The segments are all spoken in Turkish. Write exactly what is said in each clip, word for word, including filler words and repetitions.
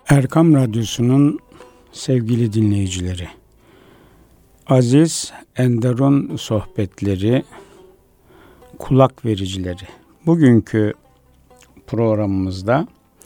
Erkam Radyosu'nun sevgili dinleyicileri, aziz Enderun sohbetleri, kulak vericileri. Bugünkü programımızda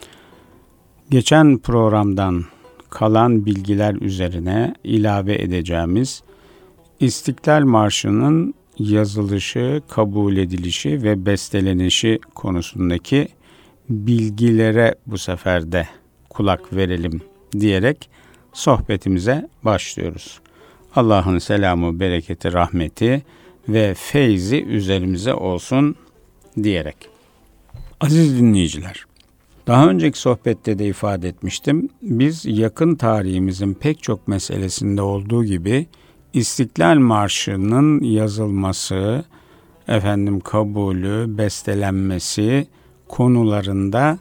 geçen programdan kalan bilgiler üzerine ilave edeceğimiz İstiklal Marşı'nın yazılışı, kabul edilişi ve bestelenişi konusundaki bilgilere bu sefer de kulak verelim diyerek sohbetimize başlıyoruz. Allah'ın selamı, bereketi, rahmeti ve feyzi üzerimize olsun diyerek. Aziz dinleyiciler, daha önceki sohbette de ifade etmiştim. Biz yakın tarihimizin pek çok meselesinde olduğu gibi İstiklal Marşı'nın yazılması, efendim kabulü, bestelenmesi konularında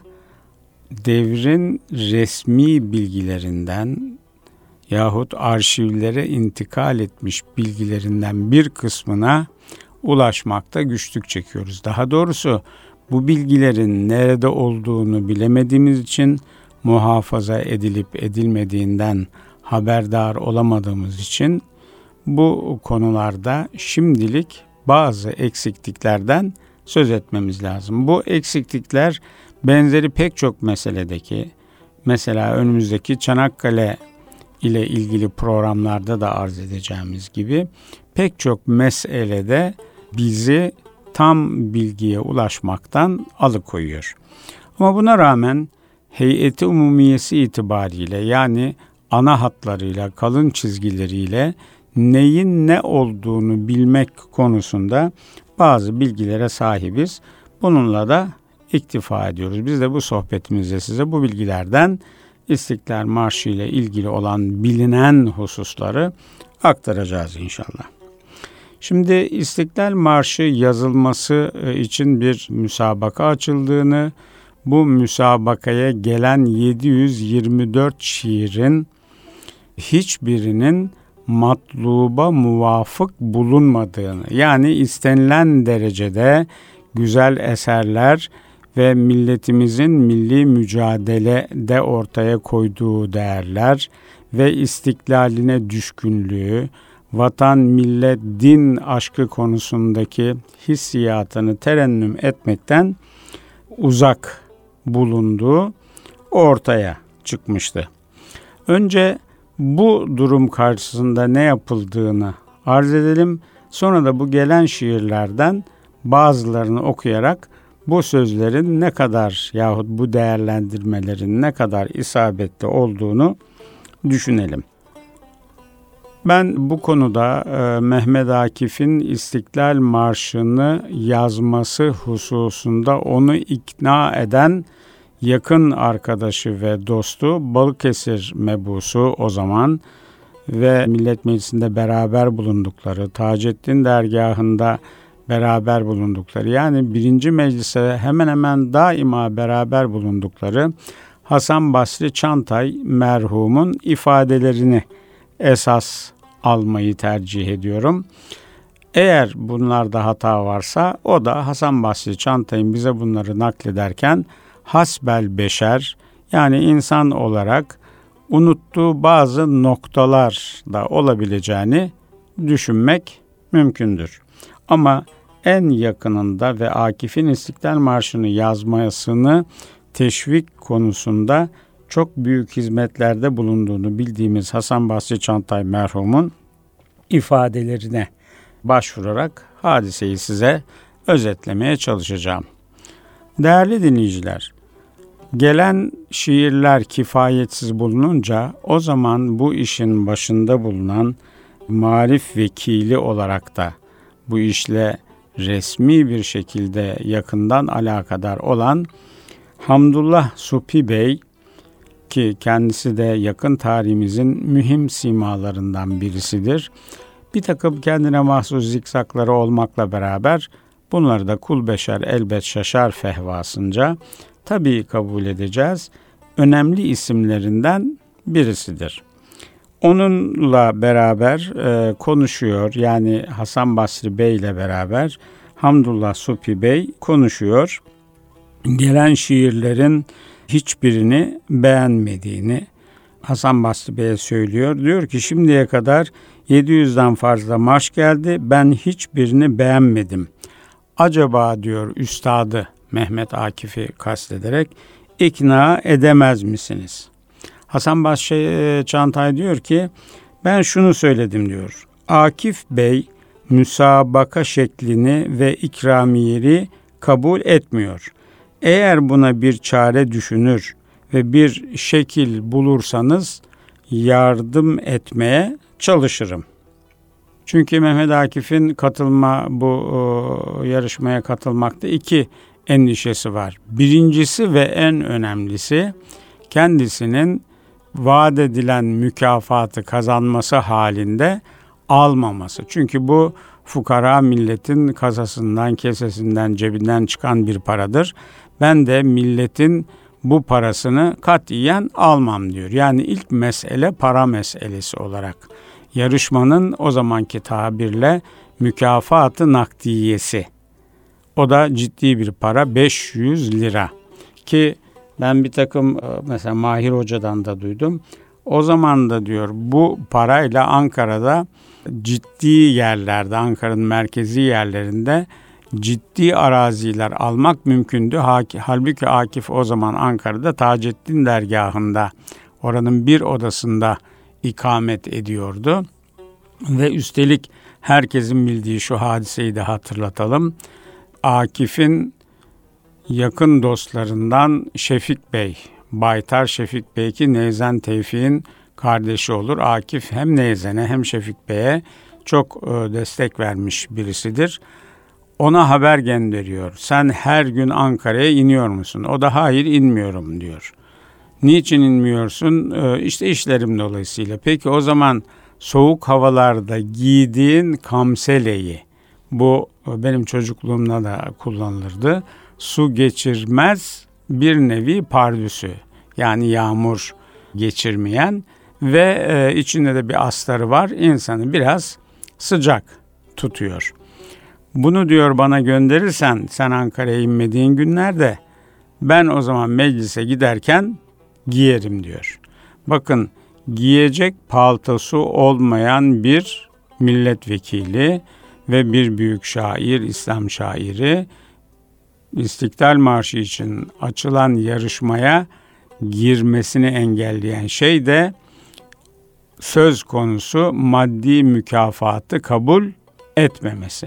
devrin resmi bilgilerinden yahut arşivlere intikal etmiş bilgilerinden bir kısmına ulaşmakta güçlük çekiyoruz. Daha doğrusu bu bilgilerin nerede olduğunu bilemediğimiz için, muhafaza edilip edilmediğinden haberdar olamadığımız için bu konularda şimdilik bazı eksikliklerden söz etmemiz lazım. Bu eksiklikler benzeri pek çok meseledeki, mesela önümüzdeki Çanakkale ile ilgili programlarda da arz edeceğimiz gibi pek çok meselede bizi tam bilgiye ulaşmaktan alıkoyuyor. Ama buna rağmen heyeti umumiyesi itibariyle, yani ana hatlarıyla, kalın çizgileriyle neyin ne olduğunu bilmek konusunda bazı bilgilere sahibiz. Bununla da iktifa ediyoruz. Biz de bu sohbetimizde size bu bilgilerden İstiklal Marşı ile ilgili olan bilinen hususları aktaracağız inşallah. Şimdi İstiklal Marşı yazılması için bir müsabaka açıldığını, bu müsabakaya gelen yedi yüz yirmi dört şiirin hiçbirinin matluba muvafık bulunmadığını, yani istenilen derecede güzel eserler ve milletimizin milli mücadelede ortaya koyduğu değerler ve istiklaline düşkünlüğü, vatan, millet, din aşkı konusundaki hissiyatını terennüm etmekten uzak bulunduğu ortaya çıkmıştı. Önce bu durum karşısında ne yapıldığını arz edelim. Sonra da bu gelen şiirlerden bazılarını okuyarak bu sözlerin ne kadar yahut bu değerlendirmelerin ne kadar isabetli olduğunu düşünelim. Ben bu konuda e, Mehmet Akif'in İstiklal Marşı'nı yazması hususunda onu ikna eden yakın arkadaşı ve dostu, Balıkesir mebusu o zaman ve Millet Meclisi'nde beraber bulundukları, Taceddin dergahında beraber bulundukları, yani birinci meclise hemen hemen daima beraber bulundukları Hasan Basri Çantay merhumun ifadelerini esas almayı tercih ediyorum. Eğer bunlarda hata varsa o da Hasan Basri Çantay'ın bize bunları naklederken hasbel beşer, yani insan olarak unuttuğu bazı noktalar da olabileceğini düşünmek mümkündür. Ama en yakınında ve Akif'in İstiklal Marşı'nı yazmasını teşvik konusunda çok büyük hizmetlerde bulunduğunu bildiğimiz Hasan Basri Çantay merhumun ifadelerine başvurarak hadiseyi size özetlemeye çalışacağım. Değerli dinleyiciler, gelen şiirler kifayetsiz bulununca o zaman bu işin başında bulunan marif vekili olarak da bu işle resmi bir şekilde yakından alakadar olan Hamdullah Supi Bey, ki kendisi de yakın tarihimizin mühim simalarından birisidir, bir takım kendine mahsus zikzakları olmakla beraber bunları da kul beşer elbet şaşar fehvasınca tabii kabul edeceğiz, önemli isimlerinden birisidir. Onunla beraber e, konuşuyor, yani Hasan Basri Bey ile beraber Hamdullah Supi Bey konuşuyor. Gelen şiirlerin hiçbirini beğenmediğini Hasan Basri Bey'e söylüyor. Diyor ki şimdiye kadar yedi yüzden fazla marş geldi. Ben hiçbirini beğenmedim. Acaba diyor üstadı Mehmet Akif'i kastederek ikna edemez misiniz? Hasan Basri Çantay diyor ki ben şunu söyledim diyor. Akif Bey müsabaka şeklini ve ikramiyeri kabul etmiyor. Eğer buna bir çare düşünür ve bir şekil bulursanız yardım etmeye çalışırım. Çünkü Mehmet Akif'in katılma bu o, yarışmaya katılmakta iki endişesi var. Birincisi ve en önemlisi kendisinin vaat edilen mükafatı kazanması halinde almaması. Çünkü bu fukara milletin kasasından, kesesinden, cebinden çıkan bir paradır. Ben de milletin bu parasını katiyen almam diyor. Yani ilk mesele para meselesi olarak. Yarışmanın o zamanki tabirle mükafatı nakdiyesi. O da ciddi bir para, beş yüz lira. Ki ben bir takım mesela Mahir Hoca'dan da duydum. O zaman da diyor bu parayla Ankara'da ciddi yerlerde, Ankara'nın merkezi yerlerinde ciddi araziler almak mümkündü. Halbuki Akif o zaman Ankara'da Taceddin dergahında, oranın bir odasında ikamet ediyordu. Ve üstelik herkesin bildiği şu hadiseyi de hatırlatalım. Akif'in yakın dostlarından Şefik Bey, Baytar Şefik Bey ki Neyzen Tevfik'in kardeşi olur. Akif hem Neyzen'e hem Şefik Bey'e çok destek vermiş birisidir. Ona haber gönderiyor. Sen her gün Ankara'ya iniyor musun? O da hayır inmiyorum diyor. Niçin inmiyorsun? Ee, işte işlerim dolayısıyla. Peki o zaman soğuk havalarda giydiğin kamseleyi, bu benim çocukluğumda da kullanılırdı. Su geçirmez bir nevi pardüsü. Yani yağmur geçirmeyen ve e, içinde de bir astarı var. İnsanı biraz sıcak tutuyor. Bunu diyor bana gönderirsen sen Ankara'ya inmediğin günlerde ben o zaman meclise giderken giyerim diyor. Bakın giyecek paltosu olmayan bir milletvekili ve bir büyük şair, İslam şairi İstiklal Marşı için açılan yarışmaya girmesini engelleyen şey de söz konusu maddi mükafatı kabul etmemesi.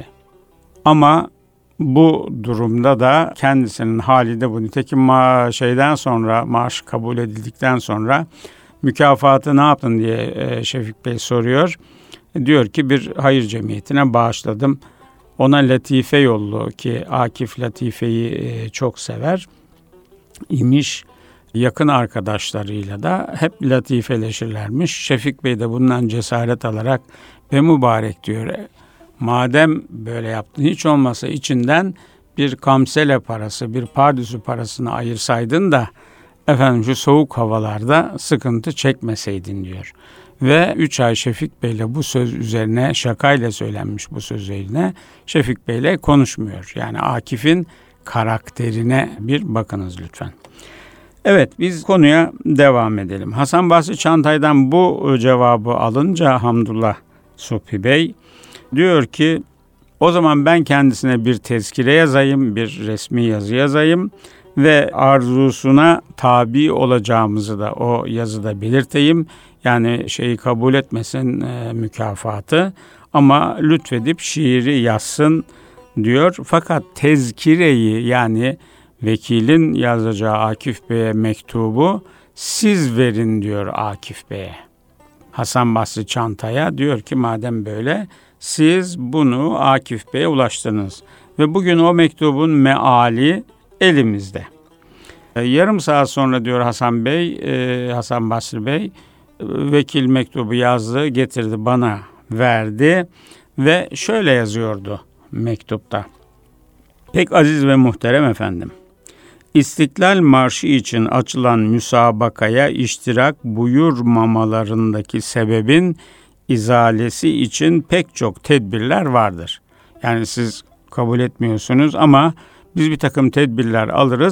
Ama bu durumda da kendisinin hali de bu. Nitekim ma- şeyden sonra, maaş kabul edildikten sonra mükafatı ne yaptın diye e, Şefik Bey soruyor. E, diyor ki bir hayır cemiyetine bağışladım. Ona latife yollu ki Akif latifeyi e, çok sever imiş. Yakın arkadaşlarıyla da hep latifeleşirlermiş. Şefik Bey de bundan cesaret alarak ve mübarek diyor. Madem böyle yaptın hiç olmasa içinden bir kamsele parası, bir pardüsü parasını ayırsaydın da efendim şu soğuk havalarda sıkıntı çekmeseydin diyor. Ve üç ay Şefik Bey'le bu söz üzerine şakayla söylenmiş bu söz üzerine Şefik Bey'le konuşmuyor. Yani Akif'in karakterine bir bakınız lütfen. Evet biz konuya devam edelim. Hasan Basri Çantay'dan bu cevabı alınca Hamdullah Subhi Bey diyor ki o zaman ben kendisine bir tezkire yazayım, bir resmi yazı yazayım ve arzusuna tabi olacağımızı da o yazıda belirteyim. Yani şeyi kabul etmesin e, mükafatı ama lütfedip şiiri yazsın diyor. Fakat tezkireyi yani vekilin yazacağı Akif Bey'e mektubu siz verin diyor Akif Bey'e. Hasan Basri Çantay'a diyor ki madem böyle siz bunu Akif Bey'e ulaştınız. Ve bugün o mektubun meali elimizde. Yarım saat sonra diyor Hasan Bey, Hasan Basri Bey, vekil mektubu yazdı, getirdi bana verdi ve şöyle yazıyordu mektupta. Pek aziz ve muhterem efendim, İstiklal Marşı için açılan müsabakaya iştirak buyurmamalarındaki sebebin izalesi için pek çok tedbirler vardır. Yani siz kabul etmiyorsunuz ama biz bir takım tedbirler alırız.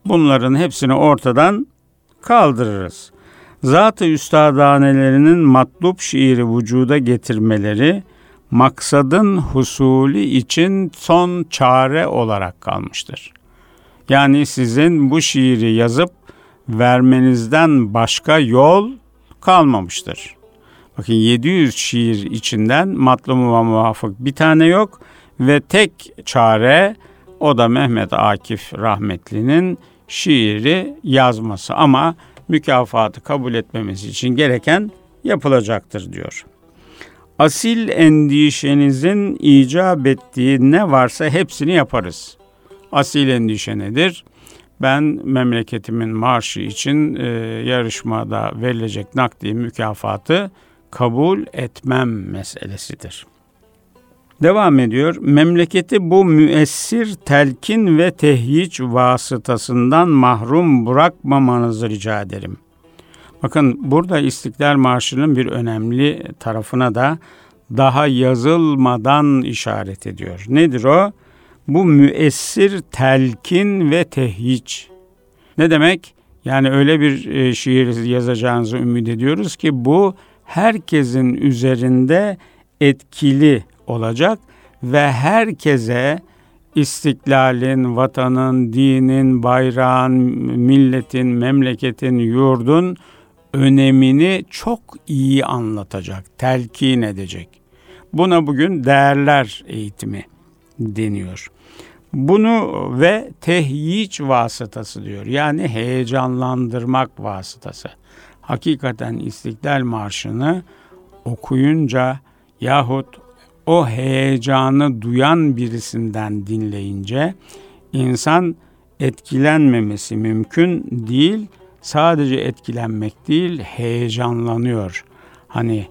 bunların hepsini ortadan kaldırırız. Zat-ı üstadanelerinin matlup şiiri vücuda getirmeleri, maksadın husuli için son çare olarak kalmıştır. Yani sizin bu şiiri yazıp vermenizden başka yol kalmamıştır. Bakın yedi yüz şiir içinden matlumu ve muvafık bir tane yok ve tek çare o da Mehmet Akif rahmetlinin şiiri yazması, ama mükafatı kabul etmemiz için gereken yapılacaktır diyor. Asil endişenizin icap ettiği ne varsa hepsini yaparız. Asil endişe nedir? Ben memleketimin marşı için e, yarışmada verilecek nakdi mükafatı kabul etmem meselesidir. Devam ediyor. Memleketi bu müessir telkin ve tehyic vasıtasından mahrum bırakmamanızı rica ederim. Bakın burada İstiklal Marşı'nın bir önemli tarafına da daha yazılmadan işaret ediyor. Nedir o? Bu müessir telkin ve tehyic. Ne demek? Yani öyle bir şiir yazacağınızı ümit ediyoruz ki bu herkesin üzerinde etkili olacak ve herkese istiklalin, vatanın, dinin, bayrağın, milletin, memleketin, yurdun önemini çok iyi anlatacak, telkin edecek. Buna bugün değerler eğitimi deniyor. Bunu ve tehyic vasıtası diyor. Yani heyecanlandırmak vasıtası. Hakikaten İstiklal Marşı'nı okuyunca yahut o heyecanı duyan birisinden dinleyince insan etkilenmemesi mümkün değil. Sadece etkilenmek değil, heyecanlanıyor. Hani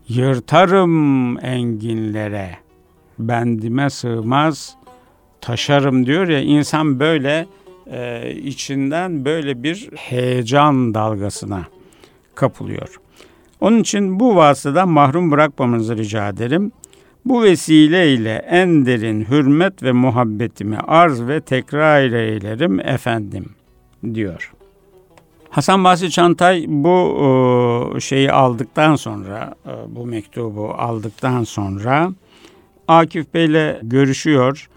yırtarım enginlere, bendime sığmaz, taşarım diyor ya, insan böyle e, içinden böyle bir heyecan dalgasına kapılıyor. Onun için bu vasıtadan mahrum bırakmamanızı rica ederim. Bu vesileyle en derin hürmet ve muhabbetimi arz ve tekrar eylerim efendim diyor. Hasan Basri Çantay bu e, şeyi aldıktan sonra, e, bu mektubu aldıktan sonra Akif Bey'le görüşüyor.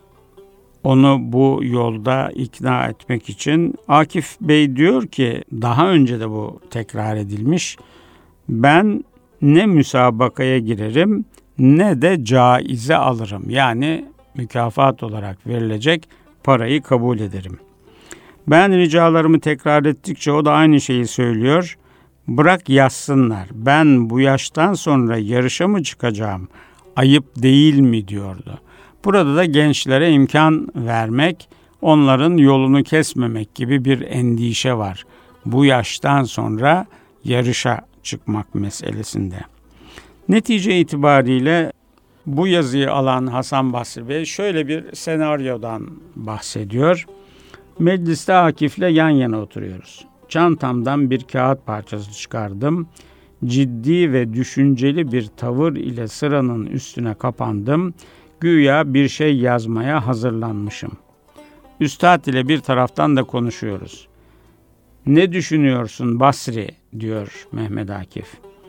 Onu bu yolda ikna etmek için. Akif Bey diyor ki, daha önce de bu tekrar edilmiş, ben ne müsabakaya girerim ne de caize alırım. Yani mükafat olarak verilecek parayı kabul ederim. Ben ricalarımı tekrar ettikçe o da aynı şeyi söylüyor. Bırak yazsınlar. Ben bu yaştan sonra yarışa mı çıkacağım? Ayıp değil mi diyordu. Burada da gençlere imkan vermek, onların yolunu kesmemek gibi bir endişe var. Bu yaştan sonra yarışa çıkmak meselesinde. Netice itibariyle bu yazıyı alan Hasan Basri Bey şöyle bir senaryodan bahsediyor. Mecliste Akif'le yan yana oturuyoruz. Çantamdan bir kağıt parçası çıkardım. Ciddi ve düşünceli bir tavır ile sıranın üstüne kapandım. Güya bir şey yazmaya hazırlanmışım. Üstad ile bir taraftan da konuşuyoruz. Ne düşünüyorsun Basri diyor Mehmet Akif.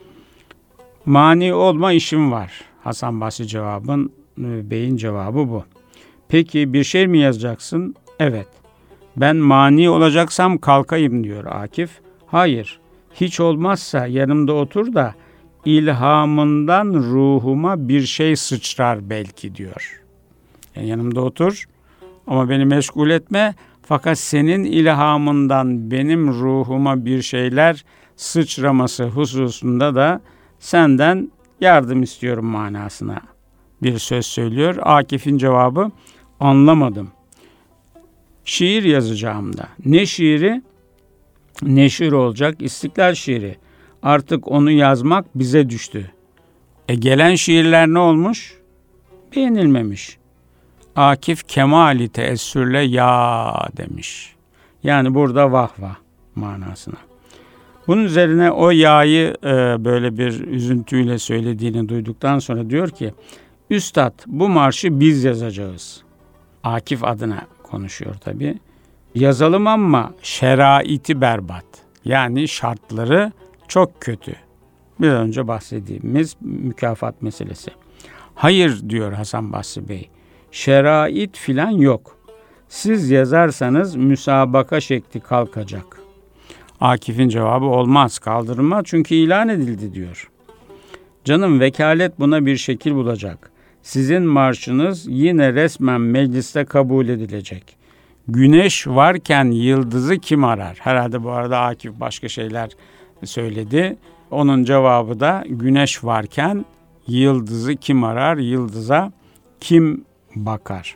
Mani olma işim var. Hasan Basri cevabın, Bey'in cevabı bu. Peki bir şey mi yazacaksın? Evet. Ben mani olacaksam kalkayım diyor Akif. Hayır. Hiç olmazsa yanımda otur da ilhamından ruhuma bir şey sıçrar belki diyor. Yani yanımda otur ama beni meşgul etme. Fakat senin ilhamından benim ruhuma bir şeyler sıçraması hususunda da senden yardım istiyorum manasına bir söz söylüyor. Akif'in cevabı, anlamadım. Şiir yazacağım da. Ne şiiri? Neşir olacak, İstiklal şiiri. Artık onu yazmak bize düştü. E gelen şiirler ne olmuş? Beğenilmemiş. Akif kemali teessürle ya demiş. Yani burada vah vah manasına. Bunun üzerine o ya'yı e, böyle bir üzüntüyle söylediğini duyduktan sonra diyor ki, Üstad bu marşı biz yazacağız. Akif adına konuşuyor tabii. Yazalım ama şeraiti berbat. Yani şartları çok kötü. Bir önce bahsettiğimiz mükafat meselesi. Hayır diyor Hasan Basri Bey. Şerait filan yok. Siz yazarsanız müsabaka şekli kalkacak. Akif'in cevabı olmaz, kaldırılmaz çünkü ilan edildi diyor. Canım, vekalet buna bir şekil bulacak. Sizin marşınız yine resmen mecliste kabul edilecek. Güneş varken yıldızı kim arar? Herhalde bu arada Akif başka şeyler söyledi. Onun cevabı da güneş varken yıldızı kim arar? Yıldıza kim bakar?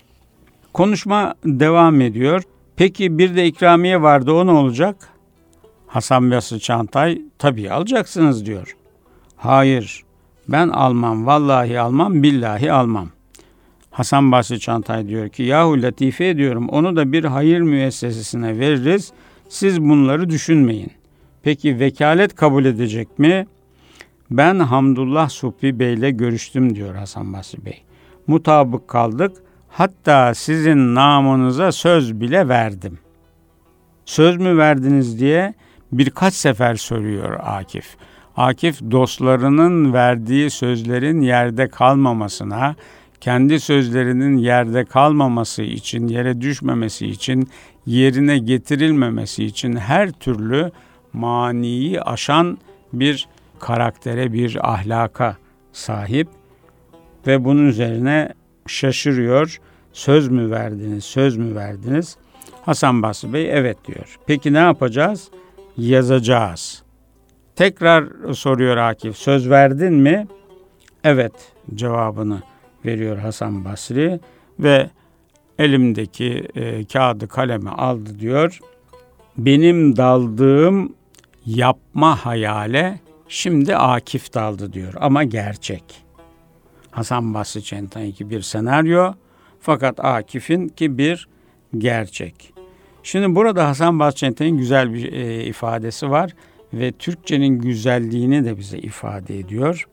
Konuşma devam ediyor. Peki bir de ikramiye vardı, o ne olacak? Hasan Basri Çantay tabii alacaksınız diyor. Hayır, ben almam, vallahi almam, billahi almam. Hasan Basri Çantay diyor ki yahu latife ediyorum, onu da bir hayır müessesesine veririz, siz bunları düşünmeyin. Peki vekalet kabul edecek mi? Ben Hamdullah Subhi Bey'le görüştüm diyor Hasan Basri Bey. Mutabık kaldık, hatta sizin namınıza söz bile verdim. Söz mü verdiniz diye birkaç sefer soruyor Akif. Akif dostlarının verdiği sözlerin yerde kalmamasına, kendi sözlerinin yerde kalmaması için, yere düşmemesi için, yerine getirilmemesi için her türlü maniyi aşan bir karaktere, bir ahlaka sahip ve bunun üzerine şaşırıyor. Söz mü verdiniz, söz mü verdiniz? Hasan Basri Bey evet diyor. Peki ne yapacağız? Yazacağız. Tekrar soruyor Akif, söz verdin mi? Evet cevabını veriyor Hasan Basri ve elimdeki e, kağıdı kalemi aldı diyor. Benim daldığım yapma hayale şimdi Akif daldı diyor ama gerçek. Hasan Basri Çantay'ınki bir senaryo fakat Akif'in ki bir gerçek. Şimdi burada Hasan Basri Çantay'ın güzel bir e, ifadesi var ve Türkçenin güzelliğini de bize ifade ediyor.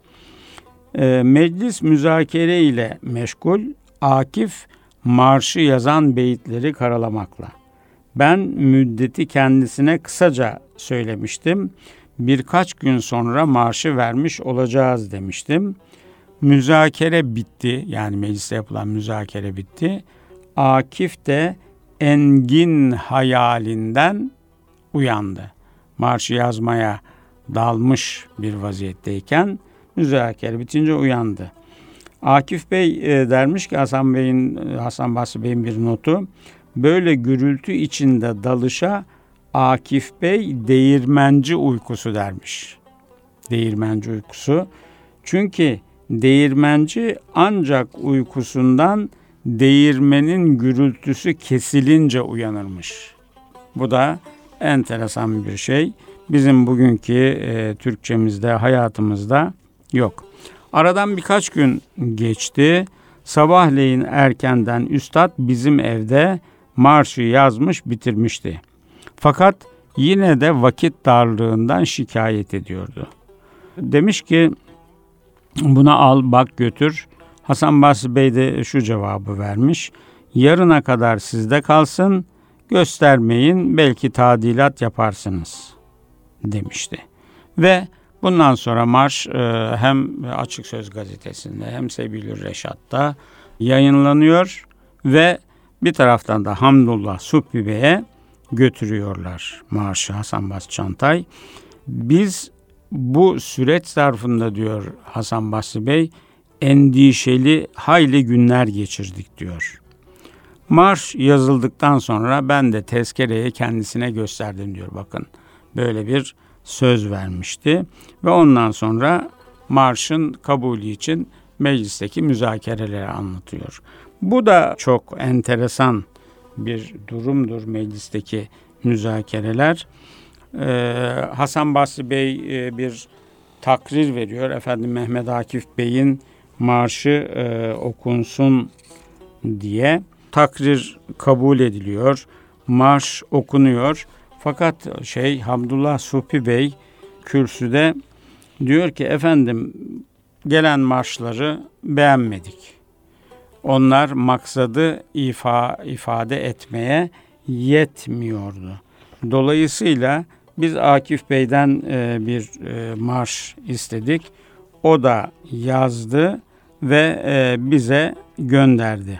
E, meclis müzakere ile meşgul, Akif marşı yazan beyitleri karalamakla. Ben müddeti kendisine kısaca söylemiştim. Birkaç gün sonra marşı vermiş olacağız demiştim. Müzakere bitti, yani mecliste yapılan müzakere bitti. Akif de engin hayalinden uyandı. Marşı yazmaya dalmış bir vaziyetteyken müzakere bitince uyandı. Akif Bey e, dermiş ki Hasan Bey'in Hasan Basri Bey'in bir notu. Böyle gürültü içinde dalışa Akif Bey değirmenci uykusu dermiş. Değirmenci uykusu. Çünkü değirmenci ancak uykusundan değirmenin gürültüsü kesilince uyanırmış. Bu da enteresan bir şey. Bizim bugünkü e, Türkçemizde, hayatımızda yok. Aradan birkaç gün geçti. Sabahleyin erkenden üstad bizim evde marşı yazmış bitirmişti. Fakat yine de vakit darlığından şikayet ediyordu. Demiş ki buna al bak götür. Hasan Basri Bey de şu cevabı vermiş. Yarına kadar sizde kalsın, göstermeyin, belki tadilat yaparsınız demişti. Ve bundan sonra marş hem Açık Söz gazetesinde hem Sebilü Reşat'ta yayınlanıyor ve bir taraftan da Hamdullah Subhi Bey'e götürüyorlar marşı Hasan Basri Çantay. Biz bu süreç zarfında diyor Hasan Basri Bey endişeli hayli günler geçirdik diyor. Marş yazıldıktan sonra ben de tezkereye kendisine gösterdim diyor. Bakın böyle bir söz vermişti ve ondan sonra marşın kabulü için meclisteki müzakereleri anlatıyor. Bu da çok enteresan bir durumdur meclisteki müzakereler. Ee, Hasan Basri Bey e, bir takrir veriyor. Efendim Mehmet Akif Bey'in marşı e, okunsun diye. Takrir kabul ediliyor. Marş okunuyor. Fakat şey Hamdullah Subhi Bey kürsüde diyor ki efendim gelen marşları beğenmedik. Onlar maksadı ifa, ifade etmeye yetmiyordu. Dolayısıyla biz Akif Bey'den e, bir e, marş istedik. O da yazdı ve e, bize gönderdi.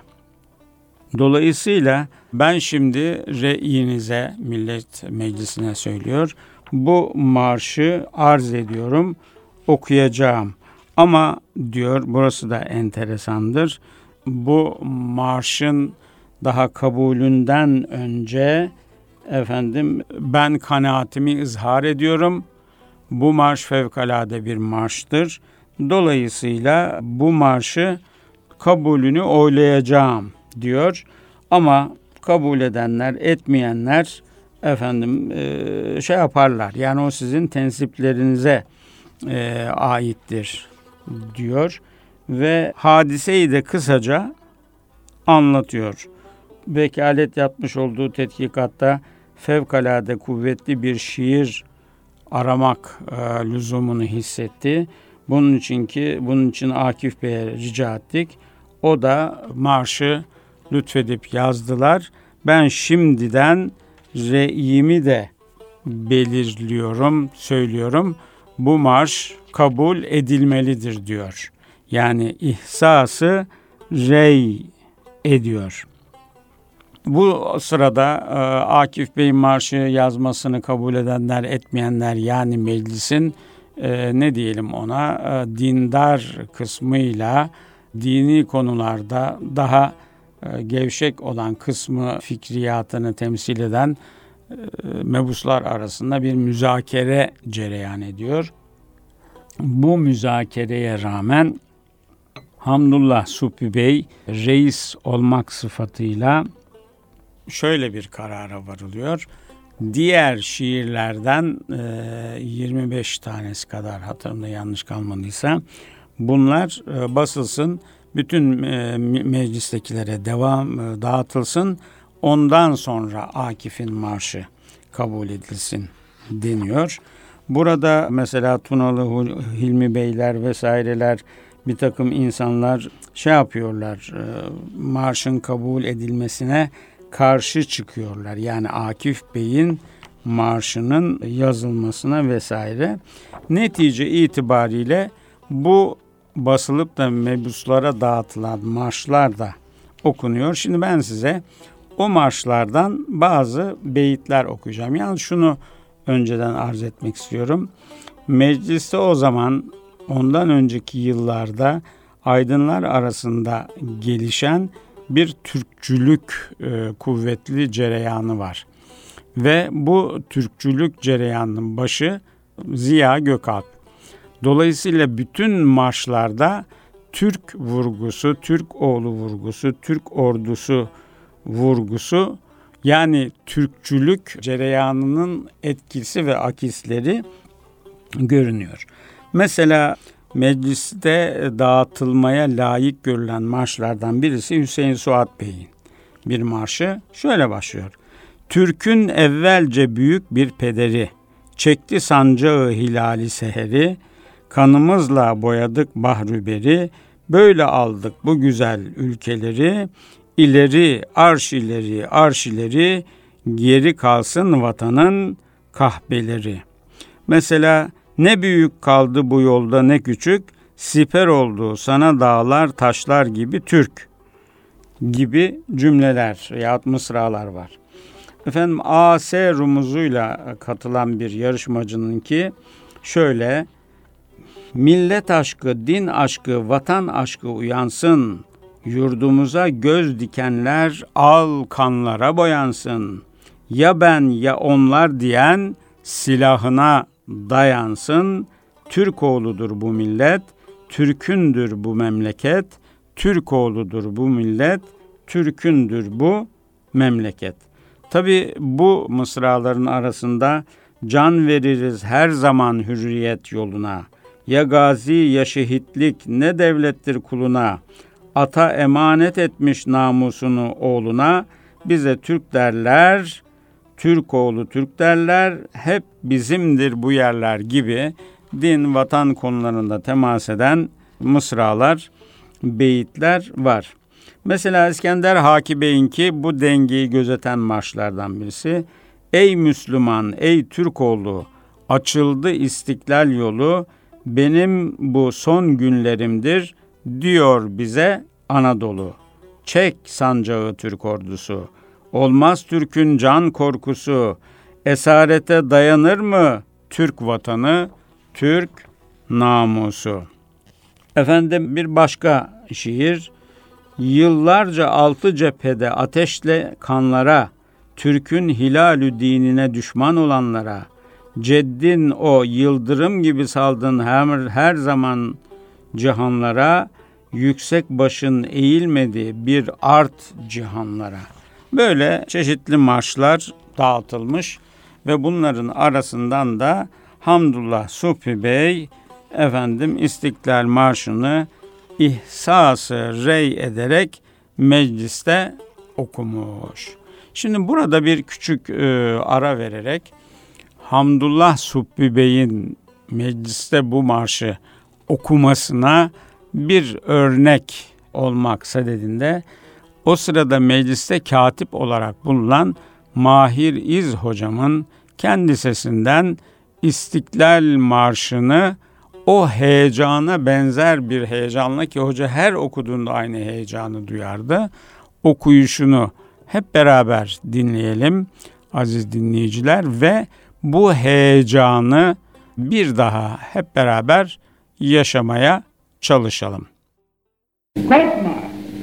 Dolayısıyla ben şimdi re'inize, Millet Meclisi'ne söylüyor, bu marşı arz ediyorum, okuyacağım. Ama diyor, burası da enteresandır, bu marşın daha kabulünden önce efendim ben kanaatimi izhar ediyorum. Bu marş fevkalade bir marştır. Dolayısıyla bu marşı kabulünü oylayacağım diyor. Ama kabul edenler, etmeyenler efendim e, şey yaparlar. Yani o sizin tensiplerinize e, aittir diyor ve hadiseyi de kısaca anlatıyor. Vekalet yapmış olduğu tetkikatta fevkalade kuvvetli bir şiir aramak e, lüzumunu hissetti. Bunun için ki bunun için Akif Bey'e rica ettik. O da marşı lütfedip yazdılar. Ben şimdiden re'imi de belirliyorum, söylüyorum. Bu marş kabul edilmelidir diyor. Yani ihsası rey ediyor. Bu sırada e, Akif Bey'in marşı yazmasını kabul edenler, etmeyenler, yani meclisin e, ne diyelim ona e, dindar kısmıyla dini konularda daha e, gevşek olan kısmı fikriyatını temsil eden e, mebuslar arasında bir müzakere cereyan ediyor. Bu müzakereye rağmen Hamdullah Subhi Bey reis olmak sıfatıyla şöyle bir karara varılıyor. Diğer şiirlerden e, yirmi beş tanesi kadar, hatırımda yanlış kalmadıysa, bunlar e, basılsın, bütün e, meclistekilere devam e, dağıtılsın. Ondan sonra Akif'in marşı kabul edilsin deniyor. Burada mesela Tunalı Hilmi Beyler vesaireler, bir takım insanlar şey yapıyorlar, e, marşın kabul edilmesine karşı çıkıyorlar. Yani Akif Bey'in marşının yazılmasına vesaire. Netice itibariyle bu basılıp da mebuslara dağıtılan marşlar da okunuyor. Şimdi ben size o marşlardan bazı beyitler okuyacağım. Yani şunu önceden arz etmek istiyorum. Mecliste o zaman, ondan önceki yıllarda aydınlar arasında gelişen bir Türkçülük e, kuvvetli cereyanı var. Ve bu Türkçülük cereyanının başı Ziya Gökalp. Dolayısıyla bütün marşlarda Türk vurgusu, Türk oğlu vurgusu, Türk ordusu vurgusu, yani Türkçülük cereyanının etkisi ve akisleri görünüyor. Mesela mecliste dağıtılmaya layık görülen marşlardan birisi Hüseyin Suat Bey'in bir marşı şöyle başlıyor. Türk'ün evvelce büyük bir pederi, çekti sancağı hilali seheri, kanımızla boyadık bahrüberi, böyle aldık bu güzel ülkeleri, ileri arş ileri arş ileri, geri kalsın vatanın kahbeleri. Mesela ne büyük kaldı bu yolda ne küçük, siper oldu sana dağlar taşlar gibi Türk gibi cümleler yahut mısralar var. Efendim A S rumuzuyla katılan bir yarışmacının ki şöyle: millet aşkı, din aşkı, vatan aşkı uyansın, yurdumuza göz dikenler al kanlara boyansın, ya ben ya onlar diyen silahına dayansın, Türk oğludur bu millet, Türk'ündür bu memleket, Türk oğludur bu millet, Türk'ündür bu memleket. Tabi bu mısraların arasında can veririz her zaman hürriyet yoluna, ya gazi ya şehitlik ne devlettir kuluna, ata emanet etmiş namusunu oğluna, bize Türk derler, Türk oğlu Türk derler, hep bizimdir bu yerler gibi din, vatan konularında temas eden mısralar, beyitler var. Mesela İskender Haki Bey'inki bu dengeyi gözeten marşlardan birisi. Ey Müslüman, ey Türkoğlu, açıldı istiklal yolu, benim bu son günlerimdir, diyor bize Anadolu. Çek sancağı Türk ordusu, olmaz Türk'ün can korkusu, esarete dayanır mı Türk vatanı, Türk namusu. Efendim bir başka şiir, yıllarca altı cephede ateşle kanlara, Türk'ün hilalü dinine düşman olanlara, ceddin o yıldırım gibi saldın her, her zaman cihanlara, yüksek başın eğilmedi bir art cihanlara. Böyle çeşitli marşlar dağıtılmış ve bunların arasından da Hamdullah Subhi Bey efendim İstiklal Marşı'nı ihsası rey ederek mecliste okumuş. Şimdi burada bir küçük e, ara vererek Hamdullah Subhi Bey'in mecliste bu marşı okumasına bir örnek olmak sadedinde o sırada mecliste katip olarak bulunan Mahir İz hocamın kendi sesinden İstiklal Marşı'nı o heyecana benzer bir heyecanla, ki hoca her okuduğunda aynı heyecanı duyardı, okuyuşunu hep beraber dinleyelim aziz dinleyiciler ve bu heyecanı bir daha hep beraber yaşamaya çalışalım. Korkma,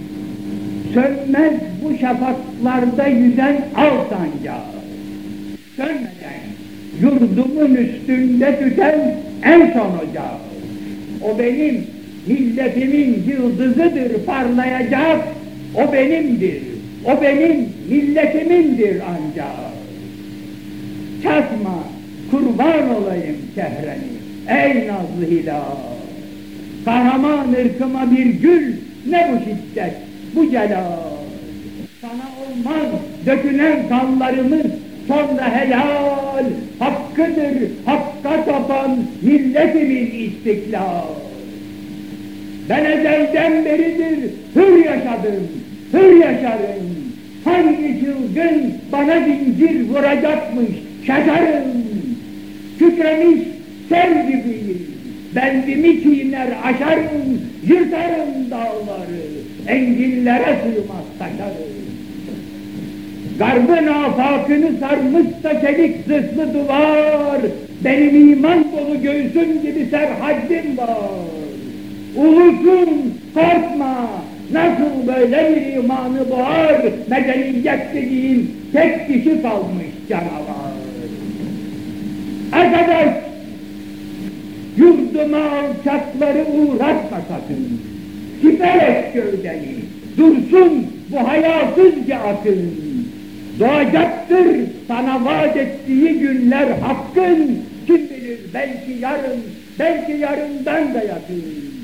sönmez bu şafaklarda yüzen al sancağı, sönmeden yurdumun üstünde tüten en son ocağı. O benim milletimin yıldızıdır parlayacak, o benimdir, o benim milletimindir ancak. Çatma, kurban olayım çehreni, ey nazlı hilal. Kahraman ırkıma bir gül, ne bu şiddet, bu celal. Sana olmaz dökülen kanlarımız sonra helal, hakkıdır hakka tapan milletimin istiklal. Ben ezelden beridir hür yaşadım, hür yaşarım. Hangi çılgın bana zincir vuracakmış, şaşarım. Kükremiş sel gibiyim, bendimi çiğner aşarım, yırtarım dağları, enginlere sığmaz taşarım. Garbın afakını sarmışsa çelik zırhlı duvar, benim iman dolu göğsüm gibi serhaddim var. Ulusun korkma, nasıl böyle bir imanı boğar, medeniyet dediğin tek kişi kalmış canavar. Arkadaş, yurduma alçakları uğratma sakın, siper et gövdeni, dursun bu hayasızca akın. Doğacaktır sana vaat ettiği günler hakkın, kim bilir belki yarın, belki yarından da yakın.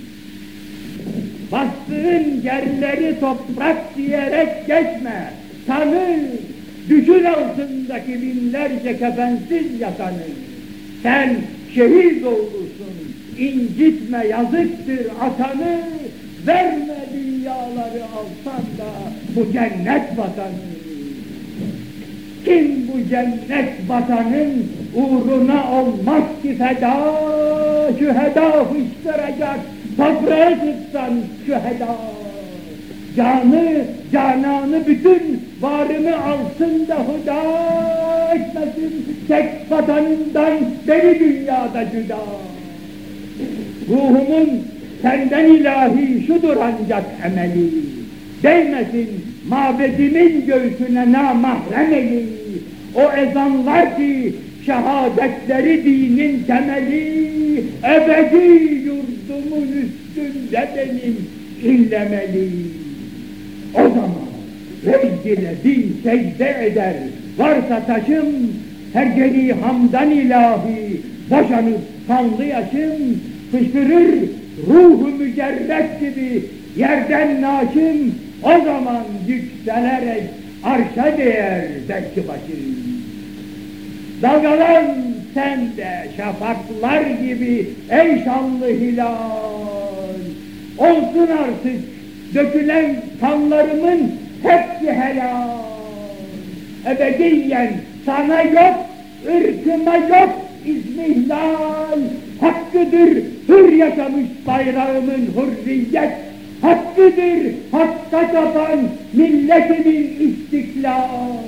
Bastığın yerleri toprak diyerek geçme, tanı, düşün altındaki binlerce kefensiz yatanı. Sen şehit olursun, incitme yazıktır atanı, verme dünyaları alsan da bu cennet vatanı. Kim bu cennet vatanın uğruna olmaz ki feda, şüheda fışkıracak, toprağa tutsan şüheda. Canı, cananı bütün varını alsın da huda etmesin, tek vatanından beni dünyada cüda. Ruhumun senden ilahi şudur ancak emeli, değmesin mabedimin göğsüne namahrem eli. O ezanlar ki şehadetleri dinin temeli, ebedi yurdumun üstünde benim inlemeli. O zaman rezzile din secde eder, varsa taşım hergeli hamdan ilahi, boşanıp kanlı yaşım, fışkırır ruhu mücerret gibi yerden naşım, o zaman yükselerek arşa değer belki başım. Dalgalan sen de şafaklar gibi ey şanlı hilal, olsun artık Dökülen kanlarımın hepsi helal. Ebediyen sana yok, ırkıma yok izmihlal. Hakkıdır hür yaşamış bayrağımın hürriyet. Hakkıdır hakka tapan milletimin istiklal.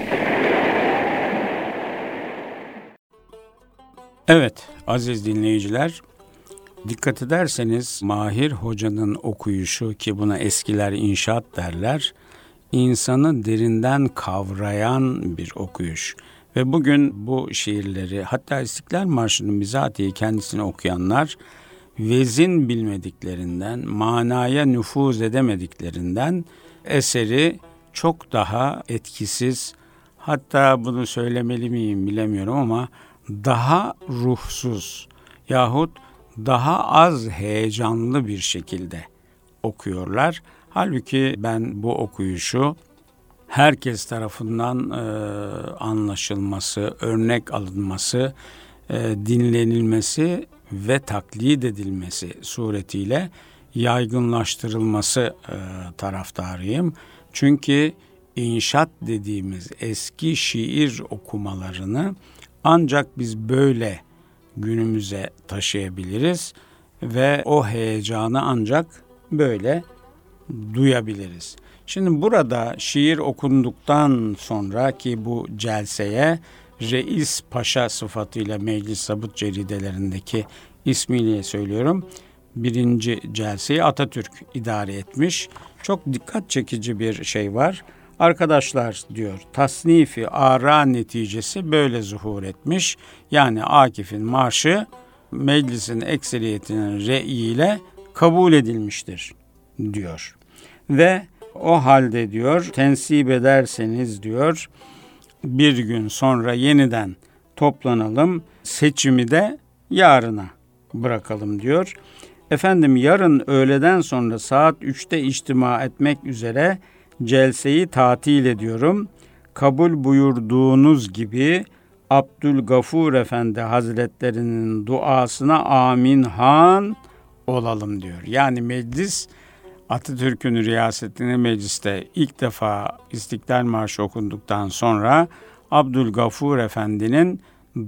Evet aziz dinleyiciler, dikkat ederseniz Mahir Hoca'nın okuyuşu, ki buna eskiler inşaat derler, insanı derinden kavrayan bir okuyuş. Ve bugün bu şiirleri, hatta İstiklal Marşı'nın bizatihi kendisini okuyanlar vezin bilmediklerinden, manaya nüfuz edemediklerinden eseri çok daha etkisiz, hatta bunu söylemeli miyim bilemiyorum ama daha ruhsuz yahut daha az heyecanlı bir şekilde okuyorlar. Halbuki ben bu okuyuşu herkes tarafından e, anlaşılması, örnek alınması, e, dinlenilmesi ve taklit edilmesi suretiyle yaygınlaştırılması e, taraftarıyım. Çünkü inşaat dediğimiz eski şiir okumalarını ancak biz böyle günümüze taşıyabiliriz ve o heyecanı ancak böyle duyabiliriz. Şimdi burada şiir okunduktan sonra, ki bu celseye Reis Paşa sıfatıyla Meclis Zabıt ceridelerindeki ismiyle söylüyorum, birinci celseyi Atatürk idare etmiş. Çok dikkat çekici bir şey var. Arkadaşlar diyor, tasnifi ara neticesi böyle zuhur etmiş. Yani Akif'in marşı meclisin ekseriyetinin re'iyle kabul edilmiştir diyor. Ve o halde diyor, tensip ederseniz diyor, bir gün sonra yeniden toplanalım, seçimi de yarına bırakalım diyor. Efendim yarın öğleden sonra saat üçte içtima etmek üzere celseyi tatil ediyorum. Kabul buyurduğunuz gibi Abdülgafur Efendi Hazretlerinin duasına amin han olalım diyor. Yani meclis, Atatürk'ün riyasetine mecliste ilk defa İstiklal Marşı okunduktan sonra Abdülgafur Efendi'nin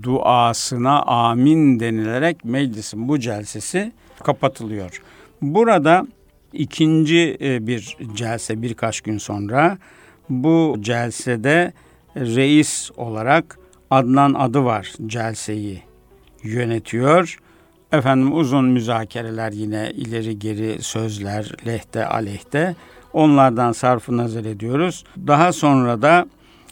duasına amin denilerek meclisin bu celsesi kapatılıyor. Burada ikinci bir celse birkaç gün sonra, bu celsede reis olarak Adnan Adıvar celseyi yönetiyor. Efendim uzun müzakereler, yine ileri geri sözler, lehte aleyhte, onlardan sarfı nazar ediyoruz. Daha sonra da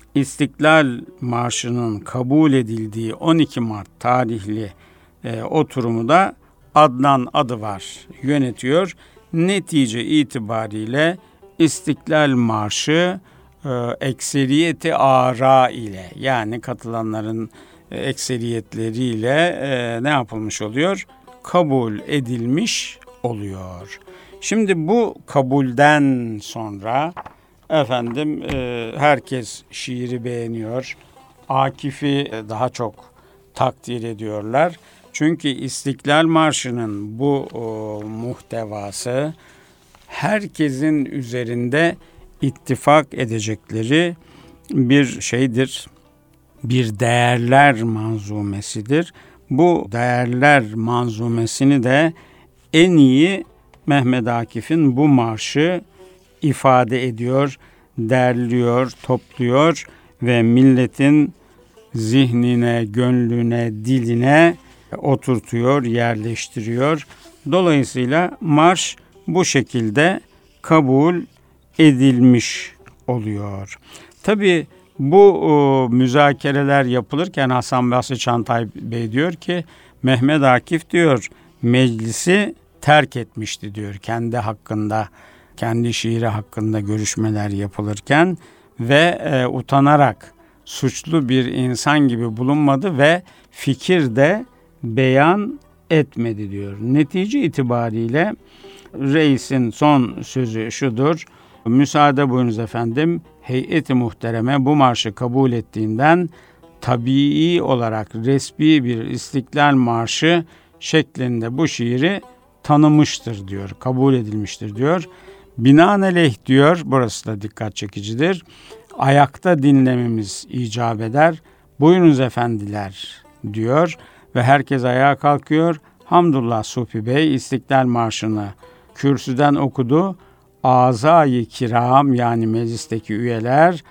İstiklal Marşı'nın kabul edildiği on iki Mart tarihli e, oturumu da Adnan Adıvar yönetiyor. Netice itibariyle İstiklal Marşı e, ekseriyeti ara ile, yani katılanların e, ekseriyetleriyle e, ne yapılmış oluyor? Kabul edilmiş oluyor. Şimdi bu kabulden sonra efendim e, herkes şiiri beğeniyor. Akif'i daha çok takdir ediyorlar. Çünkü İstiklal Marşı'nın bu o, muhtevası herkesin üzerinde ittifak edecekleri bir şeydir. Bir değerler manzumesidir. Bu değerler manzumesini de en iyi Mehmet Akif'in bu marşı ifade ediyor, derliyor, topluyor ve milletin zihnine, gönlüne, diline oturtuyor, yerleştiriyor. Dolayısıyla marş bu şekilde kabul edilmiş oluyor. Tabii bu o, müzakereler yapılırken Hasan Basri Çantay Bey diyor ki, Mehmet Akif diyor meclisi terk etmişti diyor, kendi hakkında, kendi şiiri hakkında görüşmeler yapılırken ve e, utanarak suçlu bir insan gibi bulunmadı ve fikir de beyan etmedi diyor. Netice itibariyle reisin son sözü şudur: müsaade buyurunuz efendim, heyeti muhtereme bu marşı kabul ettiğinden tabii olarak resmi bir İstiklal Marşı şeklinde bu şiiri tanımıştır diyor, kabul edilmiştir diyor. Binaenaleyh diyor, burası da dikkat çekicidir, ayakta dinlememiz icap eder. Buyurunuz efendiler diyor ve herkes ayağa kalkıyor. Hamdullah Supi Bey İstiklal Marşı'nı kürsüden okudu. Azai kiram yani meclisteki üyeler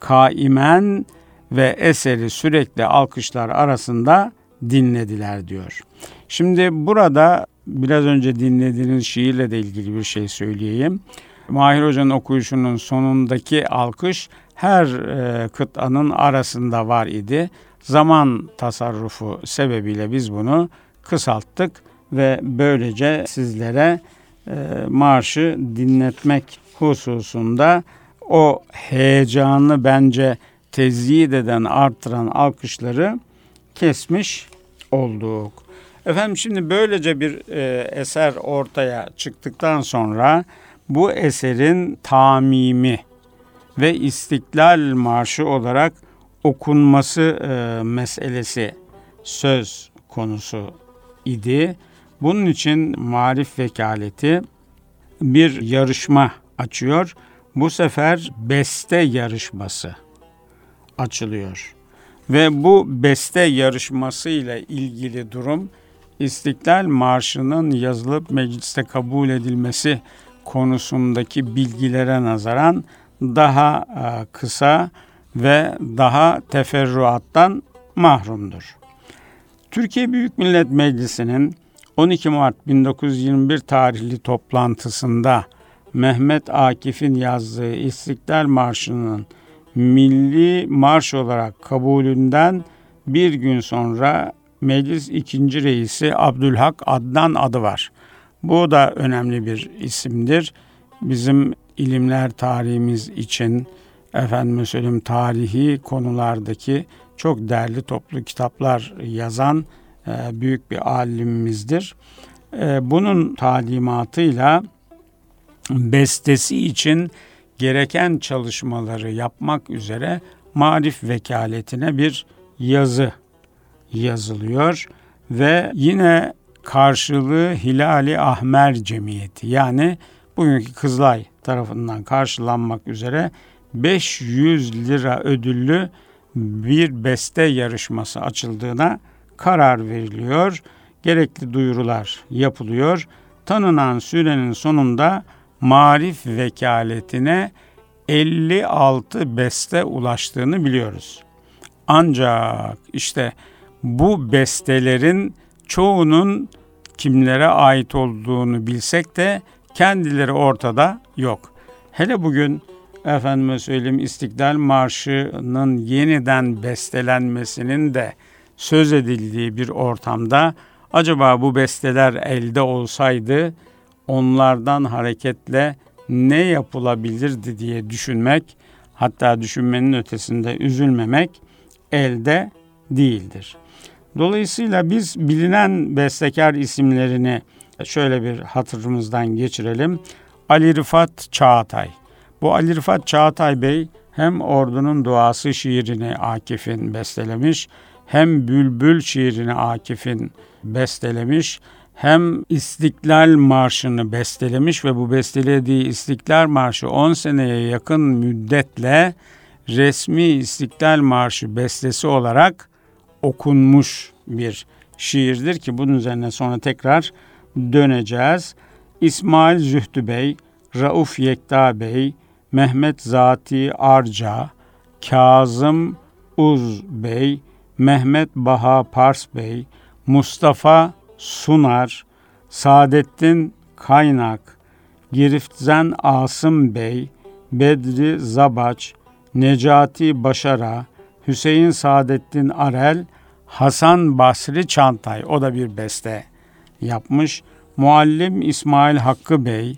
kaimen ve eseri sürekli alkışlar arasında dinlediler diyor. Şimdi burada biraz önce dinlediğiniz şiirle de ilgili bir şey söyleyeyim. Mahir Hoca'nın okuyuşunun sonundaki alkış her e, kıtanın arasında var idi. Zaman tasarrufu sebebiyle biz bunu kısalttık ve böylece sizlere e, marşı dinletmek hususunda o heyecanı bence tezyid eden, artıran alkışları kesmiş olduk. Efendim şimdi böylece bir e, eser ortaya çıktıktan sonra bu eserin tamimi ve İstiklal Marşı olarak okunması e, meselesi söz konusu idi. Bunun için Maarif Vekaleti bir yarışma açıyor. Bu sefer beste yarışması açılıyor. Ve bu beste yarışması ile ilgili durum İstiklal Marşı'nın yazılıp mecliste kabul edilmesi konusundaki bilgilere nazaran daha kısa ve daha teferruattan mahrumdur. Türkiye Büyük Millet Meclisi'nin on iki Mart bin dokuz yüz yirmi bir tarihli toplantısında Mehmet Akif'in yazdığı İstiklal Marşı'nın milli marş olarak kabulünden bir gün sonra meclis ikinci reisi Abdülhak Adnan adı var. Bu da önemli bir isimdir. Bizim ilimler tarihimiz için, efendim söyleyeyim tarihi konulardaki çok değerli toplu kitaplar yazan e, büyük bir alimimizdir. E, bunun talimatıyla bestesi için gereken çalışmaları yapmak üzere Maarif Vekaletine bir yazı yazılıyor ve yine karşılığı Hilali Ahmer Cemiyeti yani bugünkü Kızılay tarafından karşılanmak üzere beş yüz lira ödüllü bir beste yarışması açıldığına karar veriliyor. Gerekli duyurular yapılıyor. Tanınan sürenin sonunda Maarif Vekaletine elli altı beste ulaştığını biliyoruz. Ancak işte bu bestelerin çoğunun kimlere ait olduğunu bilsek de kendileri ortada yok. Hele bugün efendime söyleyeyim İstiklal Marşı'nın yeniden bestelenmesinin de söz edildiği bir ortamda acaba bu besteler elde olsaydı onlardan hareketle ne yapılabilirdi diye düşünmek, hatta düşünmenin ötesinde üzülmemek elde değildir. Dolayısıyla biz bilinen bestekar isimlerini şöyle bir hatırımızdan geçirelim. Ali Rıfat Çağatay. Bu Ali Rıfat Çağatay Bey hem Ordunun Duası şiirini Akif'in bestelemiş, hem Bülbül şiirini Akif'in bestelemiş, hem İstiklal Marşı'nı bestelemiş ve bu bestelediği İstiklal Marşı on seneye yakın müddetle resmi İstiklal Marşı bestesi olarak okunmuş bir şiirdir ki bunun üzerine sonra tekrar döneceğiz. İsmail Zühtü Bey, Rauf Yekta Bey, Mehmet Zati Arca, Kazım Uz Bey, Mehmet Baha Pars Bey, Mustafa Sunar, Saadettin Kaynak, Giriftzen Asım Bey, Bedri Zabaç, Necati Başara, Hüseyin Saadettin Arel, Hasan Basri Çantay, o da bir beste yapmış. Muallim İsmail Hakkı Bey,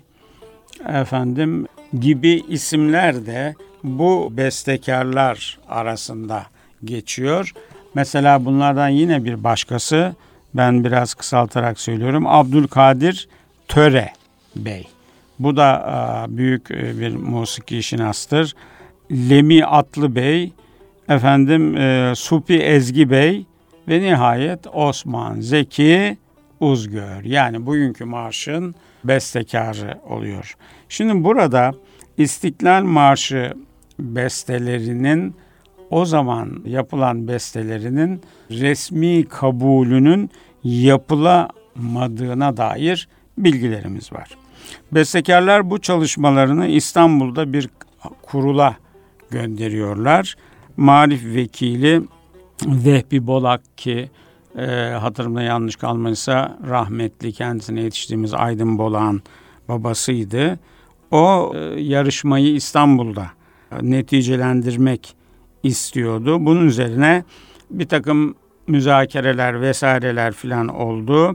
efendim gibi isimler de bu bestekarlar arasında geçiyor. Mesela bunlardan yine bir başkası, ben biraz kısaltarak söylüyorum, Abdülkadir Töre Bey. Bu da büyük bir musiki şinastır. Lemi Atlı Bey, efendim Supi Ezgi Bey ve nihayet Osman Zeki Uzgör. Yani bugünkü marşın bestekarı oluyor. Şimdi burada İstiklal Marşı bestelerinin, o zaman yapılan bestelerinin resmi kabulünün yapılamadığına dair bilgilerimiz var. Bestekarlar bu çalışmalarını İstanbul'da bir kurula gönderiyorlar. Marif Vekili Vehbi Bolak, ki e, hatırımda yanlış kalmaysa rahmetli, kendisine yetiştiğimiz Aydın Bolak'ın babasıydı. O e, yarışmayı İstanbul'da e, neticelendirmek istiyordu. Bunun üzerine bir takım müzakereler vesaireler filan oldu.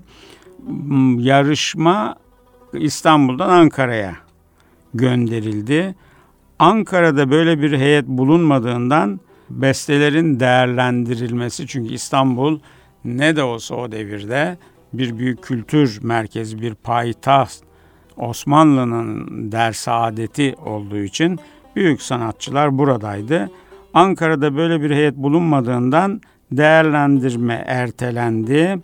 Yarışma İstanbul'dan Ankara'ya gönderildi. Ankara'da böyle bir heyet bulunmadığından bestelerin değerlendirilmesi, çünkü İstanbul ne de olsa o devirde bir büyük kültür merkezi, bir payitaht, Osmanlı'nın dersaadeti olduğu için büyük sanatçılar buradaydı. Ankara'da böyle bir heyet bulunmadığından değerlendirme ertelendi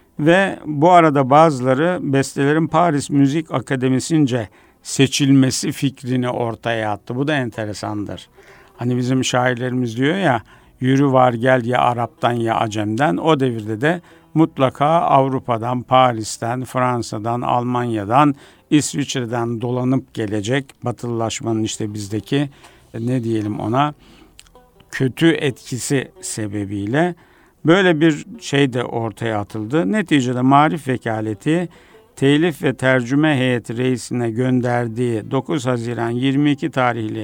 ve bu arada bazıları bestelerin Paris Müzik Akademisi'nce seçilmesi fikrini ortaya attı. Bu da enteresandır. Hani bizim şairlerimiz diyor ya, yürü var gel ya Arap'tan ya Acem'den. O devirde de mutlaka Avrupa'dan, Paris'ten, Fransa'dan, Almanya'dan, İsviçre'den dolanıp gelecek batılılaşmanın işte bizdeki ne diyelim ona kötü etkisi sebebiyle böyle bir şey de ortaya atıldı. Neticede Marif Vekaleti telif ve tercüme heyeti reisine gönderdiği dokuz Haziran yirmi iki tarihli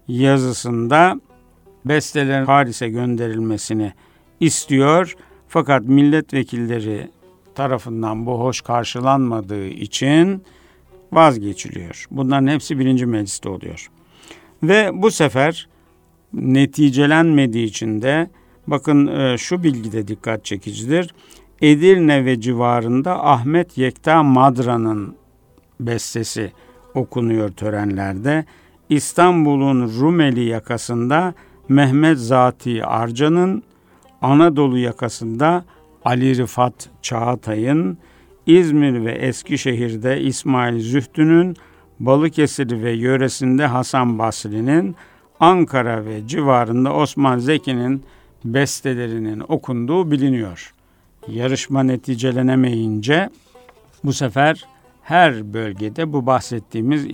yazısında bestelerin Paris'e gönderilmesini istiyor. Fakat milletvekilleri tarafından bu hoş karşılanmadığı için vazgeçiliyor. Bunların hepsi birinci mecliste oluyor. Ve bu sefer neticelenmediği için de bakın şu bilgi de dikkat çekicidir. Edirne ve civarında Ahmet Yekta Madra'nın bestesi okunuyor törenlerde. İstanbul'un Rumeli yakasında Mehmet Zati Arca'nın, Anadolu yakasında Ali Rıfat Çağatay'ın, İzmir ve Eskişehir'de İsmail Zühtü'nün, Balıkesir ve yöresinde Hasan Basri'nin, Ankara ve civarında Osman Zeki'nin bestelerinin okunduğu biliniyor. Yarışma neticelenemeyince bu sefer her bölgede bu bahsettiğimiz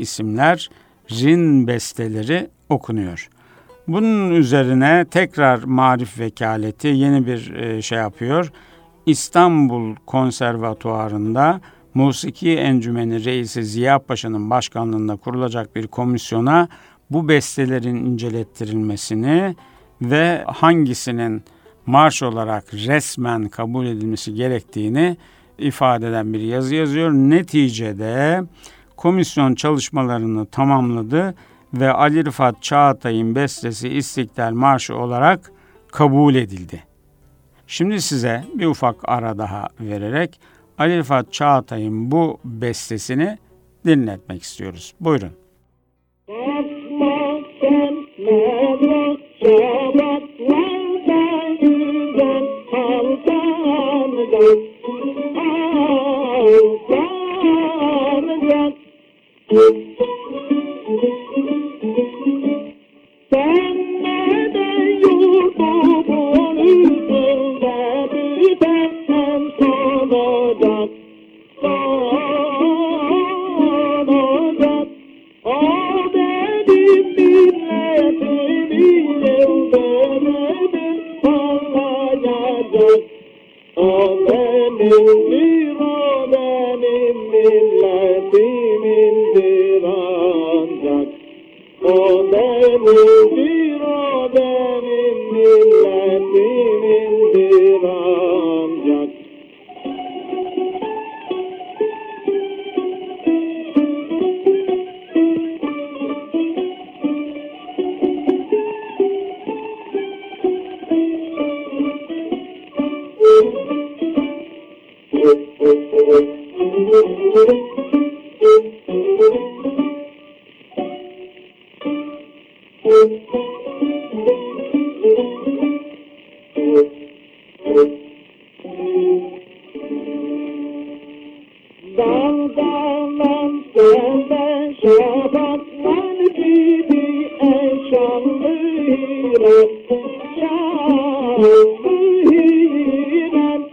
isimlerin besteleri okunuyor. Bunun üzerine tekrar Marif Vekaleti yeni bir şey yapıyor. İstanbul Konservatuvarı'nda Musiki Encümeni Reisi Ziya Paşa'nın başkanlığında kurulacak bir komisyona bu bestelerin incelettirilmesini ve hangisinin marş olarak resmen kabul edilmesi gerektiğini ifade eden bir yazı yazıyor. Neticede komisyon çalışmalarını tamamladı ve Ali Rıfat Çağatay'ın bestesi İstiklal Marşı olarak kabul edildi. Şimdi size bir ufak ara daha vererek Ali Rıfat Çağatay'ın bu bestesini dinletmek istiyoruz. Buyurun. Dalgalansın da şafaklar gibi eşanlı hilal, şanlı hilal.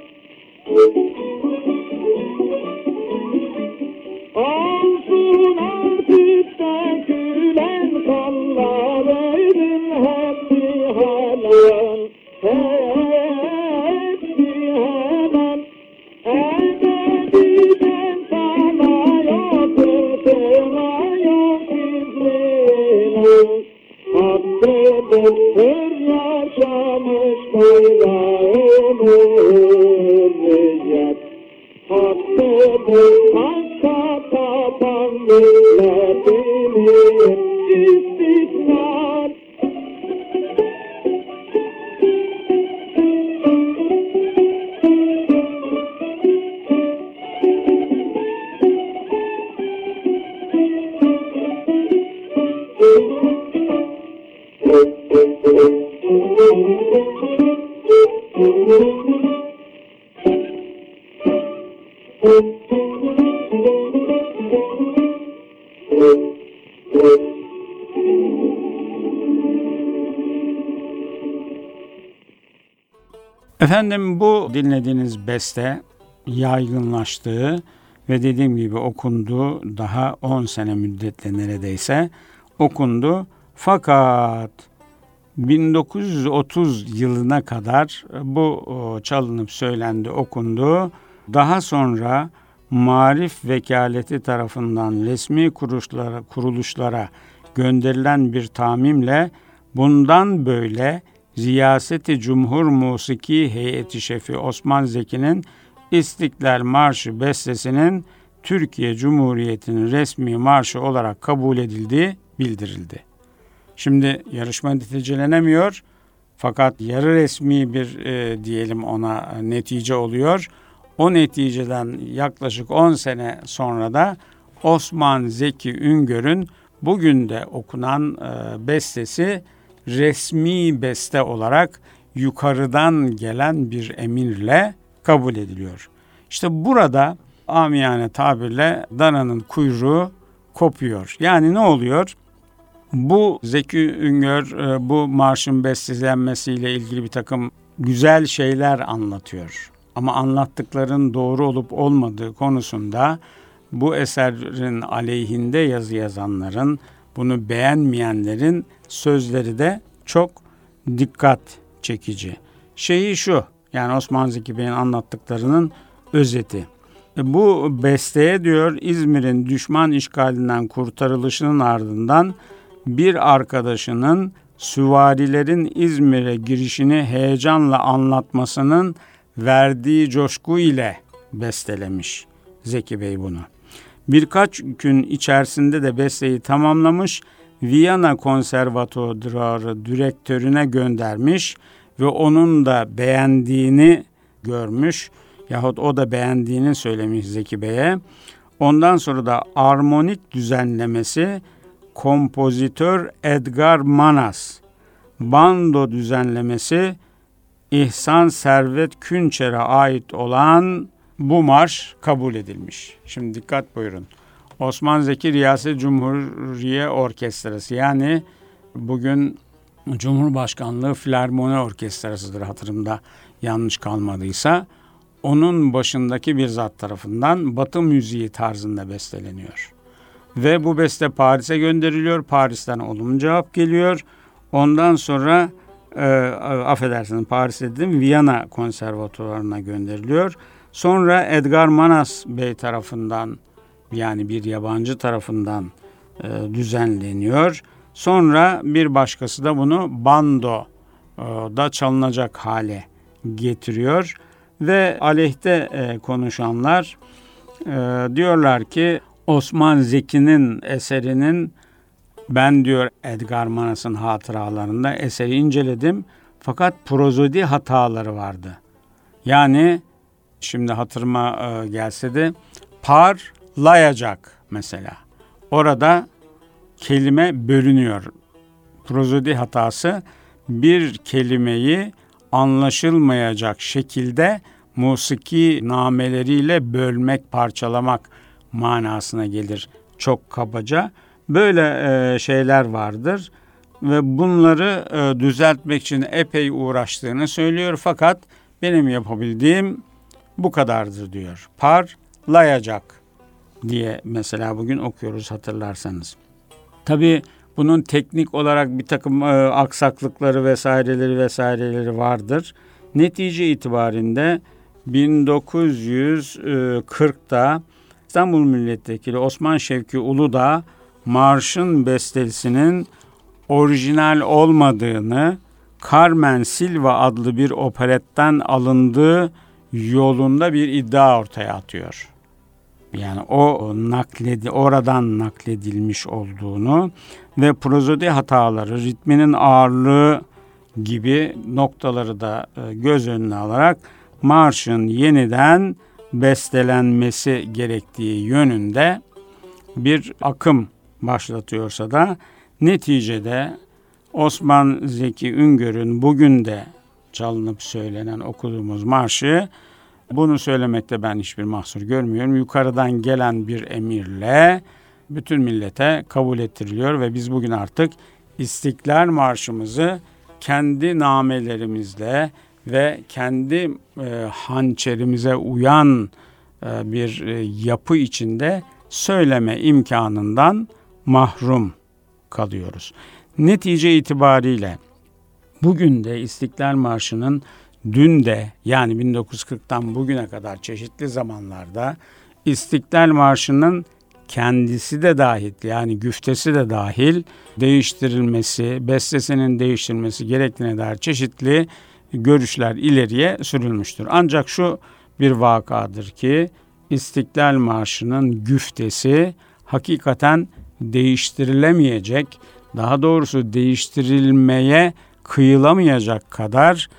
Olsun artık dökülen kanların hepsi helal, hepsi helal. Ebediden sana yok sırtına yok izline, hakkıdır yaşamış bayrağını hürriyet. Hakkıdır hakka tapan milletinin istiklal. Efendim, bu dinlediğiniz beste yaygınlaştığı ve dediğim gibi okundu, daha on sene müddetle neredeyse okundu. Fakat bin dokuz yüz otuz yılına kadar bu çalınıp söylendi, okundu. Daha sonra Marif Vekaleti tarafından resmi kuruluşlara, kuruluşlara gönderilen bir tamimle bundan böyle Riyaseti Cumhur Musiki Heyeti Şefi Osman Zeki'nin İstiklal Marşı bestesinin Türkiye Cumhuriyeti'nin resmi marşı olarak kabul edildiği bildirildi. Şimdi yarışma neticelenemiyor fakat yarı resmi bir e, diyelim ona netice oluyor. O neticeden yaklaşık on sene sonra da Osman Zeki Üngör'ün bugün de okunan e, bestesi resmi beste olarak yukarıdan gelen bir emirle kabul ediliyor. İşte burada amiyane tabirle dananın kuyruğu kopuyor. Yani ne oluyor? Bu Zeki Üngör bu marşın bestelenmesiyle ilgili bir takım güzel şeyler anlatıyor. Ama anlattıkların doğru olup olmadığı konusunda bu eserin aleyhinde yazı yazanların, bunu beğenmeyenlerin sözleri de çok dikkat çekici. Şeyi şu, yani Osman Zeki Bey'in anlattıklarının özeti. Bu besteye diyor İzmir'in düşman işgalinden kurtarılışının ardından bir arkadaşının süvarilerin İzmir'e girişini heyecanla anlatmasının verdiği coşku ile bestelemiş Zeki Bey bunu. Birkaç gün içerisinde de besteyi tamamlamış, Viyana Konservatuarı direktörüne göndermiş ve onun da beğendiğini görmüş yahut o da beğendiğini söylemiş Zeki Bey'e. Ondan sonra da armonik düzenlemesi kompozitör Edgar Manas, bando düzenlemesi İhsan Servet Künçer'e ait olan bu marş kabul edilmiş. Şimdi dikkat buyurun. Osman Zeki Riyaset Cumhuriye Orkestrası, yani bugün Cumhurbaşkanlığı Filarmoni Orkestrası'dır hatırımda yanlış kalmadıysa. Onun başındaki bir zat tarafından Batı müziği tarzında besteleniyor. Ve bu beste Paris'e gönderiliyor. Paris'ten olumlu cevap geliyor. Ondan sonra e, affedersiniz Paris dedim, Viyana Konservatuvarı'na gönderiliyor. Sonra Edgar Manas Bey tarafından, yani bir yabancı tarafından e, düzenleniyor. Sonra bir başkası da bunu bandoda çalınacak hale getiriyor. Ve aleyhte e, konuşanlar e, diyorlar ki Osman Zeki'nin eserinin, ben diyor Edgar Manas'ın hatıralarında eseri inceledim fakat prozodi hataları vardı. Yani şimdi hatırıma e, gelse de parlayacak mesela. Orada kelime bölünüyor. Prozodi hatası bir kelimeyi anlaşılmayacak şekilde musiki nameleriyle bölmek, parçalamak manasına gelir çok kabaca. Böyle e, şeyler vardır ve bunları e, düzeltmek için epey uğraştığını söylüyor. Fakat benim yapabildiğim bu kadardır diyor. Parlayacak diye mesela bugün okuyoruz, hatırlarsanız. Tabii bunun teknik olarak bir takım e, aksaklıkları vesaireleri vesaireleri vardır. Netice itibarinde bin dokuz yüz kırkta İstanbul Milletvekili Osman Şevki Uludağ marşın bestesinin orijinal olmadığını, Carmen Silva adlı bir operetten alındığı yolunda bir iddia ortaya atıyor. Yani o nakledi, oradan nakledilmiş olduğunu ve prozodi hataları, ritminin ağırlığı gibi noktaları da göz önüne alarak marşın yeniden bestelenmesi gerektiği yönünde bir akım başlatıyorsa da neticede Osman Zeki Üngör'ün bugün de çalınıp söylenen, okuduğumuz marşı, bunu söylemekte ben hiçbir mahsur görmüyorum. Yukarıdan gelen bir emirle bütün millete kabul ettiriliyor ve biz bugün artık İstiklal Marşımızı kendi namelerimizle ve kendi e, hançerimize uyan e, bir e, yapı içinde söyleme imkanından mahrum kalıyoruz. Netice itibariyle bugün de İstiklal Marşı'nın dün de, yani bin dokuz yüz kırktan bugüne kadar çeşitli zamanlarda İstiklal Marşı'nın kendisi de dahil, yani güftesi de dahil değiştirilmesi, bestesinin değiştirilmesi gerektiğine dair çeşitli görüşler ileriye sürülmüştür. Ancak şu bir vakadır ki İstiklal Marşı'nın güftesi hakikaten değiştirilemeyecek, daha doğrusu değiştirilmeye kıyılamayacak kadar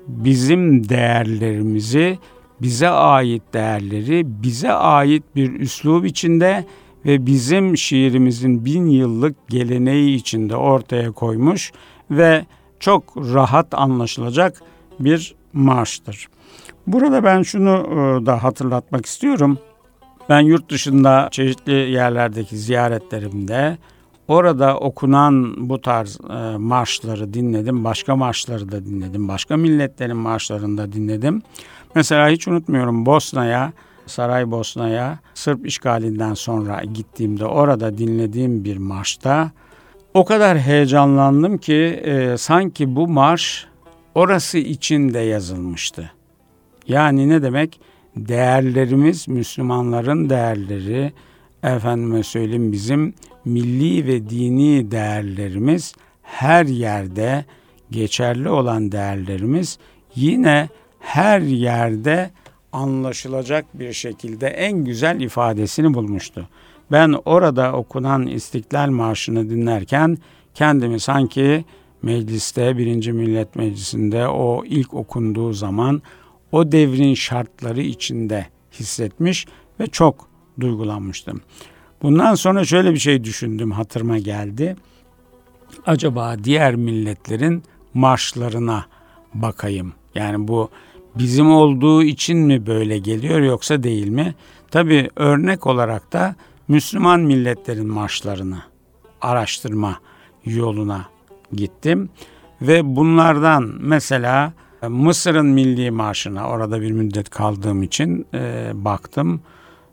bizim değerlerimizi, bize ait değerleri, bize ait bir üslub içinde ve bizim şiirimizin bin yıllık geleneği içinde ortaya koymuş ve çok rahat anlaşılacak bir marştır. Burada ben şunu da hatırlatmak istiyorum. Ben yurt dışında çeşitli yerlerdeki ziyaretlerimde orada okunan bu tarz e, marşları dinledim. Başka marşları da dinledim. Başka milletlerin marşlarını da dinledim. Mesela hiç unutmuyorum, Bosna'ya, Saraybosna'ya Sırp işgalinden sonra gittiğimde orada dinlediğim bir marşta o kadar heyecanlandım ki e, sanki bu marş orası için de yazılmıştı. Yani ne demek? Değerlerimiz, Müslümanların değerleri, efendime söyleyeyim bizim milli ve dini değerlerimiz, her yerde geçerli olan değerlerimiz yine her yerde anlaşılacak bir şekilde en güzel ifadesini bulmuştu. Ben orada okunan İstiklal Marşı'nı dinlerken kendimi sanki mecliste, birinci Millet Meclisi'nde o ilk okunduğu zaman o devrin şartları içinde hissetmiş ve çok duygulanmıştım. Bundan sonra şöyle bir şey düşündüm, hatırıma geldi. Acaba diğer milletlerin marşlarına bakayım. Yani bu bizim olduğu için mi böyle geliyor yoksa değil mi? Tabii örnek olarak da Müslüman milletlerin marşlarını araştırma yoluna gittim. Ve bunlardan mesela Mısır'ın milli marşına orada bir müddet kaldığım için e, baktım.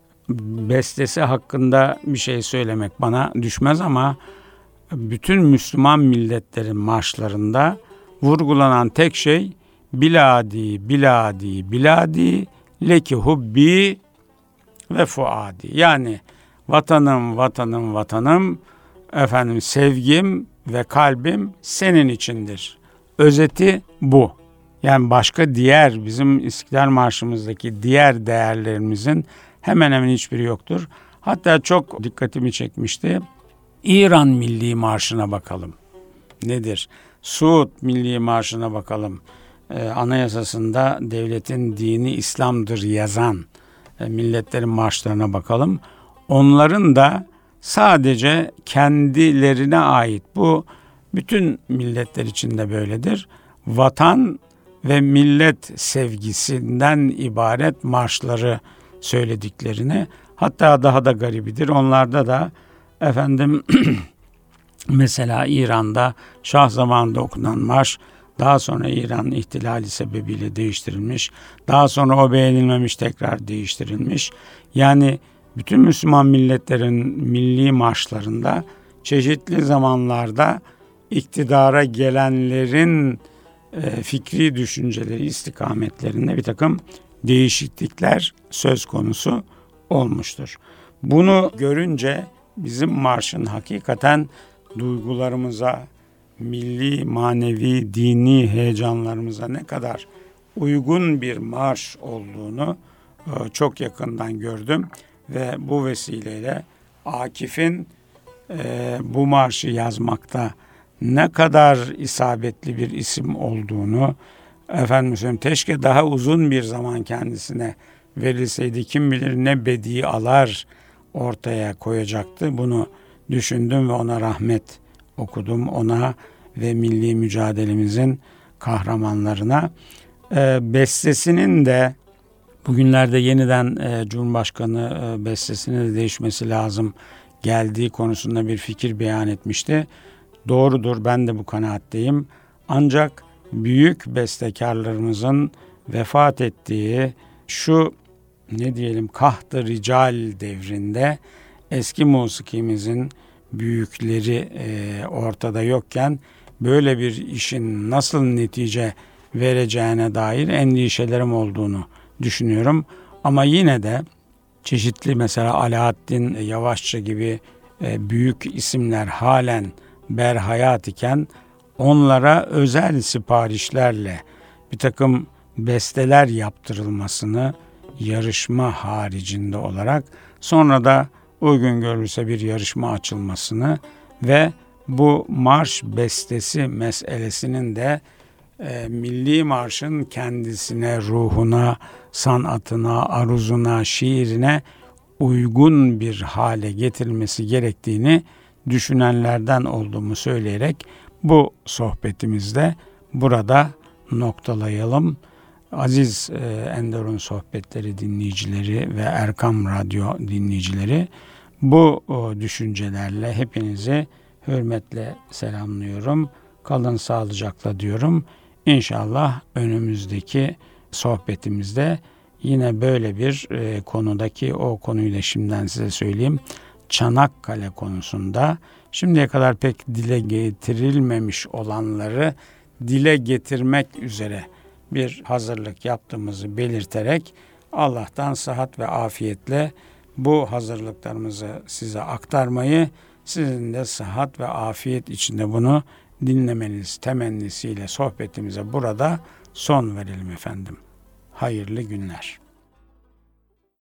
Bestesi hakkında bir şey söylemek bana düşmez ama bütün Müslüman milletlerin marşlarında vurgulanan tek şey biladi, biladi, biladi, leki hubbi ve fuadi. Yani vatanım, vatanım, vatanım, efendim sevgim ve kalbim senin içindir. Özeti bu. Yani başka diğer bizim İstiklal Marşımızdaki diğer değerlerimizin hemen hemen hiçbiri yoktur. Hatta çok dikkatimi çekmişti. İran Milli Marşı'na bakalım. Nedir? Suud Milli Marşı'na bakalım. Ee, anayasasında devletin dini İslam'dır yazan e, milletlerin marşlarına bakalım. Onların da sadece kendilerine ait, bu bütün milletler için de böyledir, vatan ve millet sevgisinden ibaret marşları söylediklerini, hatta daha da garibidir. Onlarda da efendim mesela İran'da Şah zamanında okunan marş daha sonra İran'ın ihtilali sebebiyle değiştirilmiş. Daha sonra o beğenilmemiş, tekrar değiştirilmiş. Yani bütün Müslüman milletlerin milli marşlarında çeşitli zamanlarda iktidara gelenlerin e, fikri düşünceleri istikametlerinde bir takım değişiklikler söz konusu olmuştur. Bunu görünce bizim marşın hakikaten duygularımıza, milli, manevi, dini heyecanlarımıza ne kadar uygun bir marş olduğunu e, çok yakından gördüm ve bu vesileyle Akif'in e, bu marşı yazmakta ne kadar isabetli bir isim olduğunu, efendim söyleyeyim, keşke daha uzun bir zaman kendisine verilseydi, kim bilir ne bedialar ortaya koyacaktı. Bunu düşündüm ve ona rahmet okudum, ona ve milli mücadelemizin kahramanlarına. E, bestesinin de bugünlerde yeniden e, Cumhurbaşkanı e, bestesinin de değişmesi lazım geldiği konusunda bir fikir beyan etmişti. Doğrudur, ben de bu kanaatteyim. Ancak büyük bestekarlarımızın vefat ettiği şu ne diyelim kaht-ı rical devrinde eski musikimizin büyükleri e, ortada yokken böyle bir işin nasıl netice vereceğine dair endişelerim olduğunu düşünüyorum. Ama yine de çeşitli mesela Alaaddin Yavaşça gibi e, büyük isimler halen berhayat iken onlara özel siparişlerle bir takım besteler yaptırılmasını yarışma haricinde olarak, sonra da uygun görülse bir yarışma açılmasını ve bu marş bestesi meselesinin de e, milli marşın kendisine, ruhuna, sanatına, aruzuna, şiirine uygun bir hale getirilmesi gerektiğini düşünenlerden olduğumu söyleyerek bu sohbetimizde burada noktalayalım. Aziz e, Enderun Sohbetleri dinleyicileri ve Erkam Radyo dinleyicileri, bu o, düşüncelerle hepinizi hürmetle selamlıyorum. Kalın sağlıcakla diyorum. İnşallah önümüzdeki sohbetimizde yine böyle bir e, konudaki, o konuyu da şimdiden size söyleyeyim, Çanakkale konusunda şimdiye kadar pek dile getirilmemiş olanları dile getirmek üzere bir hazırlık yaptığımızı belirterek Allah'tan sıhhat ve afiyetle bu hazırlıklarımızı size aktarmayı, sizin de sıhhat ve afiyet içinde bunu dinlemeniz temennisiyle sohbetimize burada son verelim efendim. Hayırlı günler.